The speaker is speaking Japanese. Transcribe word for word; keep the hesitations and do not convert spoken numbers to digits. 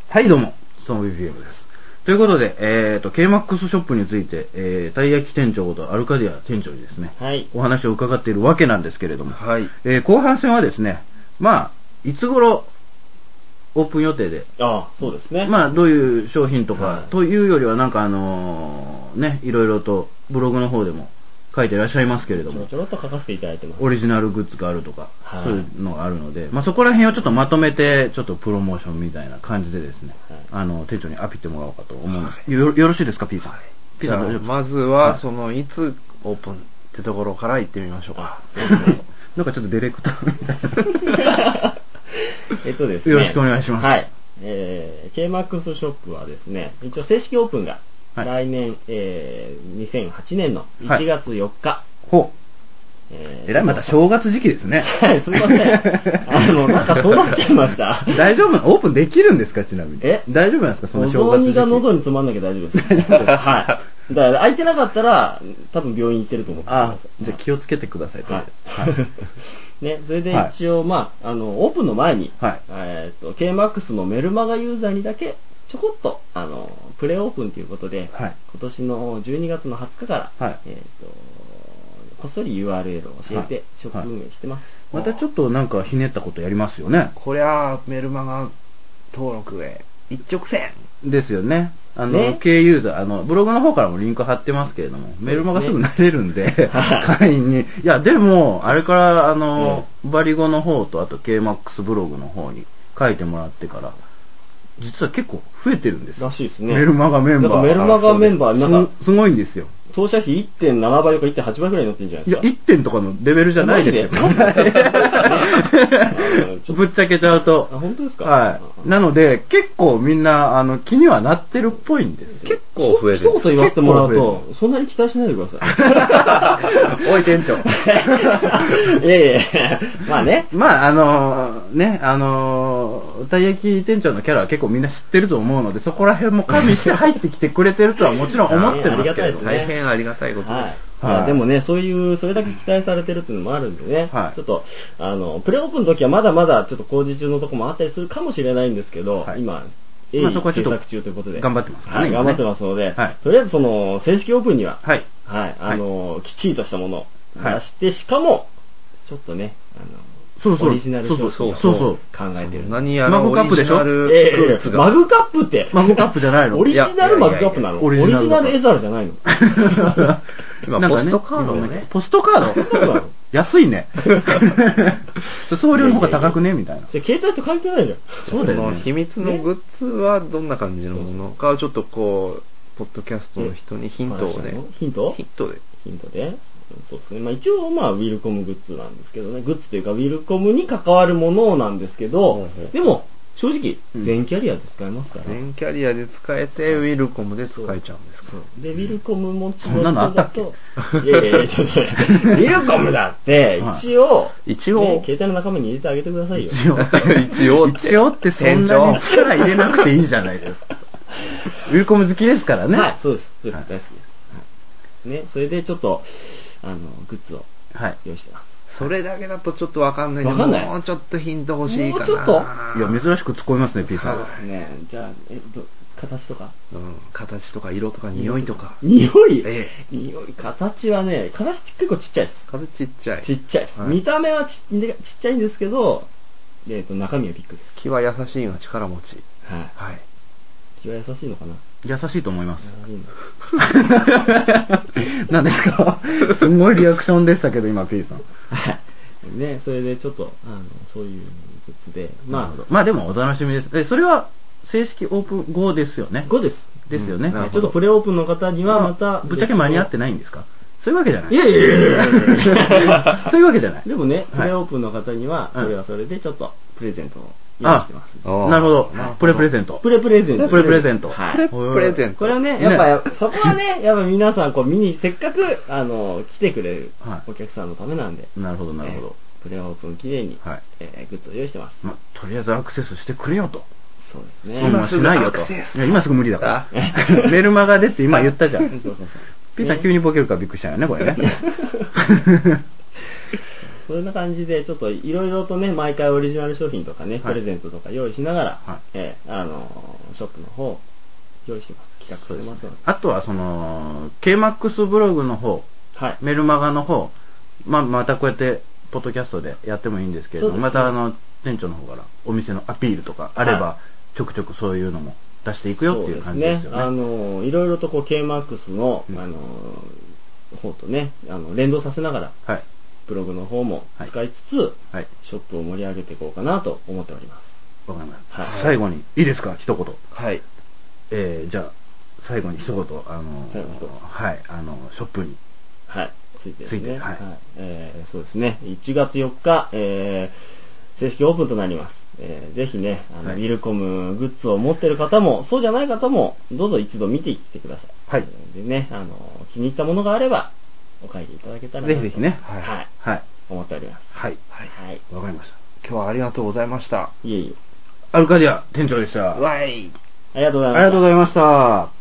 はいどうも、その ビーピーエム です。ということで、えーと、ケーマックス ショップについて、えー、たい焼き店長ことアルカディア店長にですね、はい、お話を伺っているわけなんですけれども、はい、えー、後半戦はですね、まあ、いつ頃オープン予定で、 ああ、そうですね。 まあ、どういう商品とか、はい、というよりは、なんかあのー、ね、いろいろとブログの方でも書いていらっしゃいますけれども、 ちょろちょろっと書かせていただいてます。 オリジナルグッズがあるとか、はい、そういうのがあるので、まあ、そこら辺をちょっとまとめて、ちょっとプロモーションみたいな感じでですね、はい、あの、店長にアピってもらおうかと思うんです。はい、よ, よろしいですか、P さん。はい、 P さん、まずは、その、いつオープンってところから行ってみましょうか。 なんかちょっとディレクターみたいな。 えっとですね。 よろしくお願いします。 はい。えー、ケーマックス ショップはですね、一応正式オープンが、はい、来年、えー、にせんはちねんのいちがつよっか。はい、 ほう。えー、えらいまた正月時期ですね。 はい、すみません。あの、なんかそうなっちゃいました。 大丈夫な、オープンできるんですか、ちなみに。 え大丈夫なんですか、その正月時期。 が喉に詰まんなきゃ大丈夫です。大丈夫です。はい。だから空いてなかったら、多分病院行ってると思ってください。 あ、じゃあ気をつけてください、とりあえず。はい。 ね、それで一応、はい、まあ、あの、オープンの前に、はい、えっと、ケーマックス のメルマガユーザーにだけ、ちょこっと、あの、プレオープンということで、はい、今年のじゅうにがつのはつかから、はい、えっと、こっそり ユーアールエル を教えて、ショップ運営してます。 またちょっとなんかひねったことやりますよね。 こりゃあ、メルマガ登録へ一直線ですよね。あの、ね、K ユーザー、あの、ブログの方からもリンク貼ってますけれども、ね、メルマガすぐ慣れるんで、会員に。いや、でも、あれから、あの、うん、バリゴの方と、あと ケーマックス ブログの方に書いてもらってから、実は結構増えてるんです。 らしいですね。 メルマガメンバー。 なんかメルマガメンバー、なんかす、すごいんですよ。 当社費 いってんなな 倍とか いってんはち 倍くらいになってるんじゃないですか。 いや、いってんとかのレベルじゃないですよ。ぶっちゃけちゃうと。 あ、本当ですか？ はい。なので、結構みんな、あの、気にはなってるっぽいんですよ。 結構増えてる。 一言言わせてもらうと、そんなに期待しないでください。おい、店長。 いやいやまあね。 まあ、あのー、ね、あのー、たい焼き店長のキャラは結構みんな知ってると思うので、そこら辺も加味して入ってきてくれてるとはもちろん思ってますけど、 大変ありがたいことです。はいはい、でもね、そういう、それだけ期待されてるっていうのもあるんでね、はい、ちょっと、あの、プレオープンの時はまだまだちょっと工事中のとこもあったりするかもしれないんですけど、はい、今、鋭意制作中ということで、 頑張ってますからね。 はい、頑張ってますので、はい、とりあえずその、正式オープンには、はい、はい、あの、はい、きっちりとしたものを出して、はい、しかも、ちょっとね、あの、 そうそう。 オリジナル商品を考えてる。 何やらマグカップでしょ？ ええ、マグカップって。 マグカップじゃないの？ オリジナルマグカップなの？オリジナルエザルじゃないの？ 今、ポストカードね。 ポストカード安いね。送料の方が高くねみたいな。 それ携帯と関係ないじゃん。 そうだよね。秘密のグッズはどんな感じのものか、ちょっとこう、ポッドキャストの人にヒントをね。 ヒント？ ヒントで。 ヒントで。そうですね。まあ一応まあウィルコムグッズなんですけどね。グッズというかウィルコムに関わるものなんですけど、でも正直全キャリアで使えますから。 全キャリアで使えてウィルコムで使えちゃうんですか。 でウィルコム持ちそんなのあったっけ？ いやいやちょっとね、ウィルコムだって一応一応携帯の仲間に入れてあげてくださいよ。 一応一応一応ってそんなに力入れなくていいじゃないですか。ウィルコム好きですからね。 はい、そうです。そうです。大好きです。ね、それでちょっとあのグッズを用意してます、 はい、それだけだとちょっとわかんないんで、 わかんない。 もうちょっとヒント欲しいかな。 もうちょっといや珍しく突っ込みますね P さん。 そうですね。じゃあえど形とか、 うん、形とか色とか匂いとか。 匂い、ええ、匂い形はね、形結構ちっちゃいです。 形ちっちゃい。 ちっちゃいです。はい、見た目は ち, ちっちゃいんですけど、えっ、ー、と中身はビッグです。 気は優しいが力持ち。 はい。はい。気は優しいのかな。 優しいと思います。何ですか？すごいリアクションでしたけど今 P さん。 はい。ね、それでちょっとあのそういうグッズで、 まあまあでもお楽しみです。え、それは正式オープン後ですよね。 後です。 ですよね。 うん、ちょっとプレオープンの方にはまたぶっちゃけ間に合ってないんですか？そういうわけじゃない。 いやいやいやいやそういうわけじゃない。 でもね、プレオープンの方にはそれはそれでちょっとプレゼントを用意してます。 なるほど。プレプレゼント。 プレプレゼント。 プレプレゼント。 はい。プレゼント。 これはね、やっぱ、そこはね、やっぱ皆さん、こう、見に、せっかく、あの、来てくれるお客さんのためなんで。 なるほど、なるほど。 プレオープン記念に、え、グッズを用意してます。 ま、とりあえずアクセスしてくれよと。 そうですね。 今しないよと。いや、今すぐ無理だから。メルマガでって今言ったじゃん。そうそうそう。P さん急にボケるからびっくりしたよね、これね。 そんな感じでちょっといろいろとね毎回オリジナル商品とかね、はい、プレゼントとか用意しながら、はい、えー、あのショップの方、用意してます。企画してますので。 あとは、その、ケーマックス ブログの方、 はい、 メルマガの方、まあ、またこうやって、ポッドキャストでやってもいいんですけれども、ね、またあの、店長の方からお店のアピールとかあれば、はい、ちょくちょくそういうのも出していくよっていう感じですよね。 そうですね。あの、いろいろとこう、ケーマックス の、うん、あの、方とね、あの、連動させながら、はい、ブログの方も使いつつ、はい、ショップを盛り上げていこうかなと思っております。 わかりました。はい、最後に、いいですか一言。 はい。 えー、じゃあ、最後に一言、あの、はい、あの、ショップに。 はい。ついてですね。 ついて、はい。はい、 えー、そうですね。いちがつよっか、えー、正式オープンとなります。えー、ぜひね、あの、はい、ウィルコムグッズを持っている方も、そうじゃない方も、どうぞ一度見てきてください。はい。でね、あの、気に入ったものがあれば、お買いでいただけたらぜひぜひね。 はい。はい。はい、思っております。 はい。はい。はい。わかりました。 今日はありがとうございました。 いえいえ。 アルカディア店長でした。 わい。ありがとうございました。 ありがとうございました。